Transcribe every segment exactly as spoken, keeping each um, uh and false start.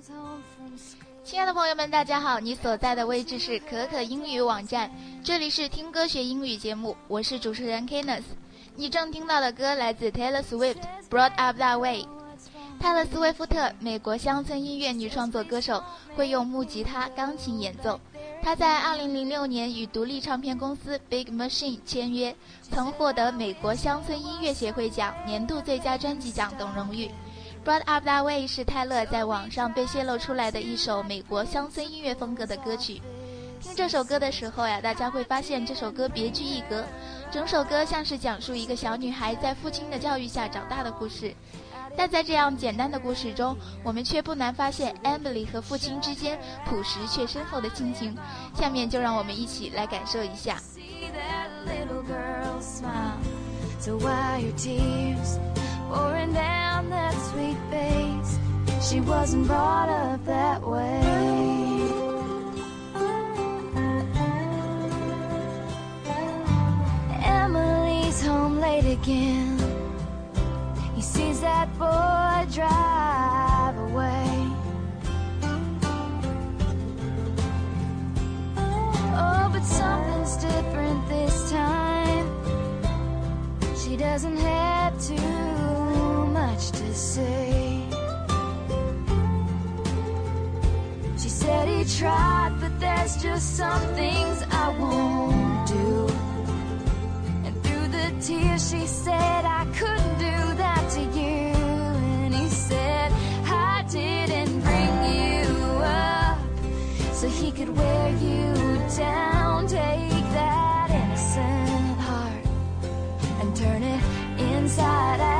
亲爱的朋友们，大家好，你所在的位置是可可英语网站，这里是听歌学英语节目，我是主持人 Kenneth。 你正听到的歌来自 Taylor Swift Brought Up That Way。 泰勒·斯威夫特，美国乡村音乐女创作歌手，会用木吉他、钢琴演奏。她在二零零六年与独立唱片公司 Big Machine 签约，曾获得美国乡村音乐协会奖年度最佳专辑奖等荣誉。Brought Up That Way 是泰勒在网上被泄露出来的一首美国乡村音乐风格的歌曲。听这首歌的时候呀，大家会发现这首歌别具一格，整首歌像是讲述一个小女孩在父亲的教育下长大的故事。但在这样简单的故事中，我们却不难发现 Emily 和父亲之间朴实却深厚的亲情。下面就让我们一起来感受一下。 Pouring down that sweet face, she wasn't brought up that way. Emily's home late again. He sees that boy drive away. Oh, but something's different this time. She doesn't have to much to say. She said he tried, but there's just some things I won't do. And through the tears she said, I couldn't do that to you. And he said, I didn't bring you up so he could wear you down. Take that innocent heart and turn it inside out.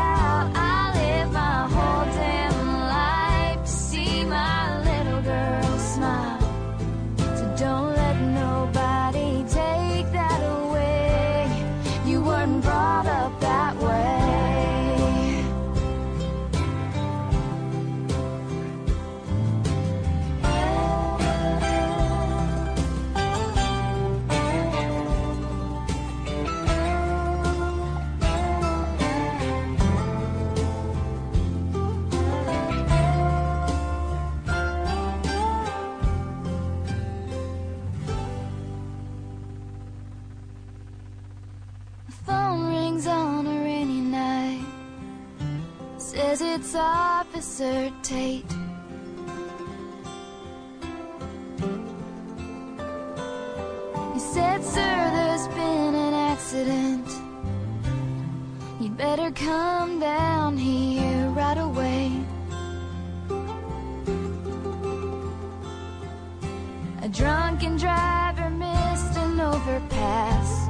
It's Officer Tate. He said, sir, there's been an accident. You'd better come down here right away. A drunken driver missed an overpass,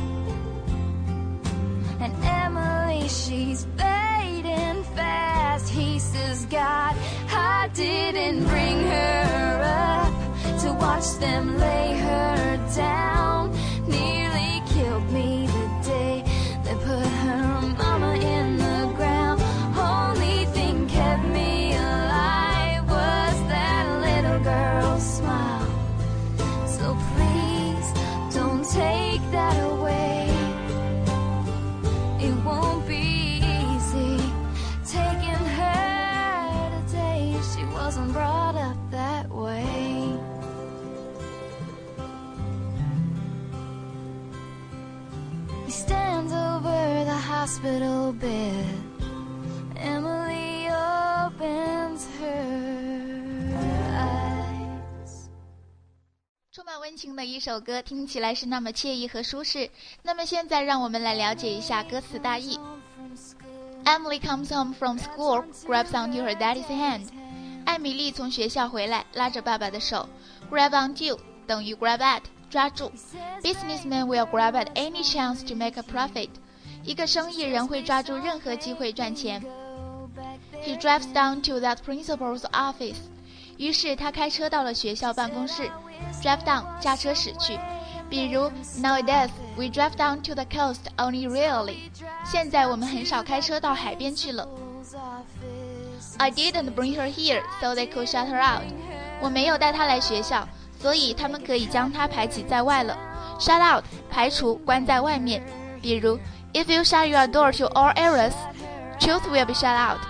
and Emily, she's fading fast. He says, God, I didn't bring her up to watch them lay her down. Nearly killed me the day they put her mama in the ground. Only thing kept me alive was that little girl's smile. So please don't take that away. It won't be easy taking her today. She wasn't brought up that way. He stands over the hospital bed. Emily opens her eyes. 充满温情的一首歌，听起来是那么惬意和舒适。那么现在让我们来了解一下歌词大意。Emily comes home from school, grabs onto her daddy's hand. 艾米丽从学校回来，拉着爸爸的手。Grab onto 等于 grab at 抓住。Businessmen will grab at any chance to make a profit. 一个生意人会抓住任何机会赚钱。He drives down to that principal's office. 于是他开车到了学校办公室。Drive down 驾车驶去。比如 Nowadays we drive down to the coast only rarely. 现在我们很少开车到海边去了。I didn't bring her here so they could shut her out. 我没有带她来学校，所以他们可以将她排挤在外了。Shut out 排除，关在外面。比如 If you shut your door to all errors, truth will be shut out.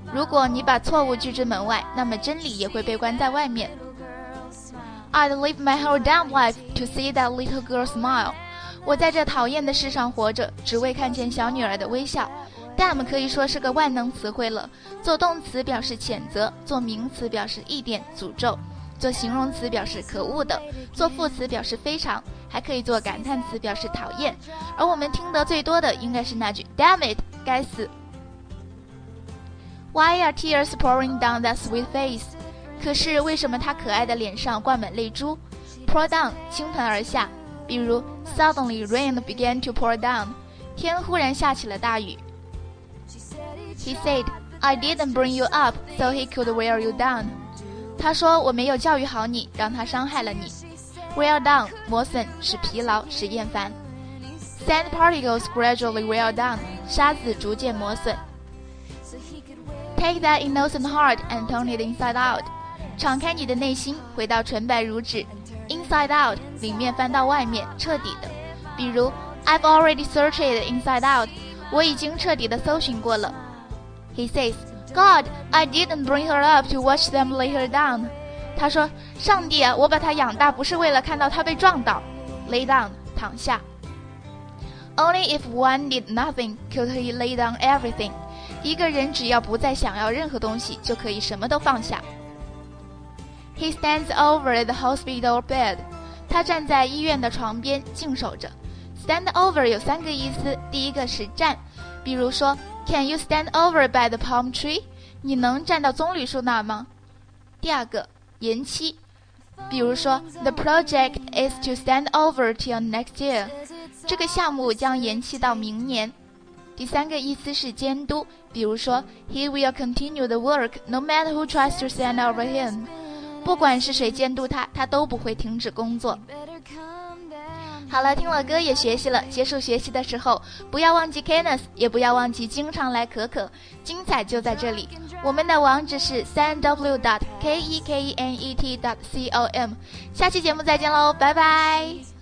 如果你把错误拒之门外，那么真理也会被关在外面。I'd live my whole damn life to see that little girl smile. 我在这讨厌的世上活着，只为看见小女儿的微笑。Damn 可以说是个万能词汇了，做动词表示谴责，做名词表示一点诅咒，做形容词表示可恶的，做副词表示非常，还可以做感叹词表示讨厌。而我们听得最多的应该是那句 Damn it， 该死。Why are tears pouring down that sweet face？ 可是为什么她可爱的脸上灌满泪珠？ Pour down 倾盆而下，比如 Suddenly rain began to pour down， 天忽然下起了大雨。He said, I didn't bring you up so he could wear you down. 他说我没有教育好你，让他伤害了你。Wear down 磨损，使疲劳，使厌烦。Sand particles gradually wear down， 沙子逐渐磨损。Take that innocent heart and turn it inside out， 敞开你的内心，回到纯白如纸。Inside out 里面翻到外面，彻底的。比如 I've already searched it inside out， 我已经彻底的搜寻过了。He says, God, I didn't bring her up to watch them lay her down. 他说，上帝啊，我把她养大不是为了看到她被撞倒。Lay down 躺下。Only if one did nothing could he lay down everything. 一个人只要不再想要任何东西，就可以什么都放下。He stands over the hospital bed. 他站在医院的床边静守着。Stand over 有三个意思，第一个是站，比如说Can you stand over by the palm tree？ 你能站到棕榈树那儿吗？第二个，延期，比如说 The project is to stand over till next year。 这个项目将延期到明年。第三个意思是监督，比如说 He will continue the work no matter who tries to stand over him。 不管是谁监督他，他都不会停止工作。好了，听了歌也学习了，结束学习的时候不要忘记 Kenneth， 也不要忘记经常来可可，精彩就在这里。我们的网址是 三 w dot k e k e n e t dot com。 下期节目再见喽，拜拜。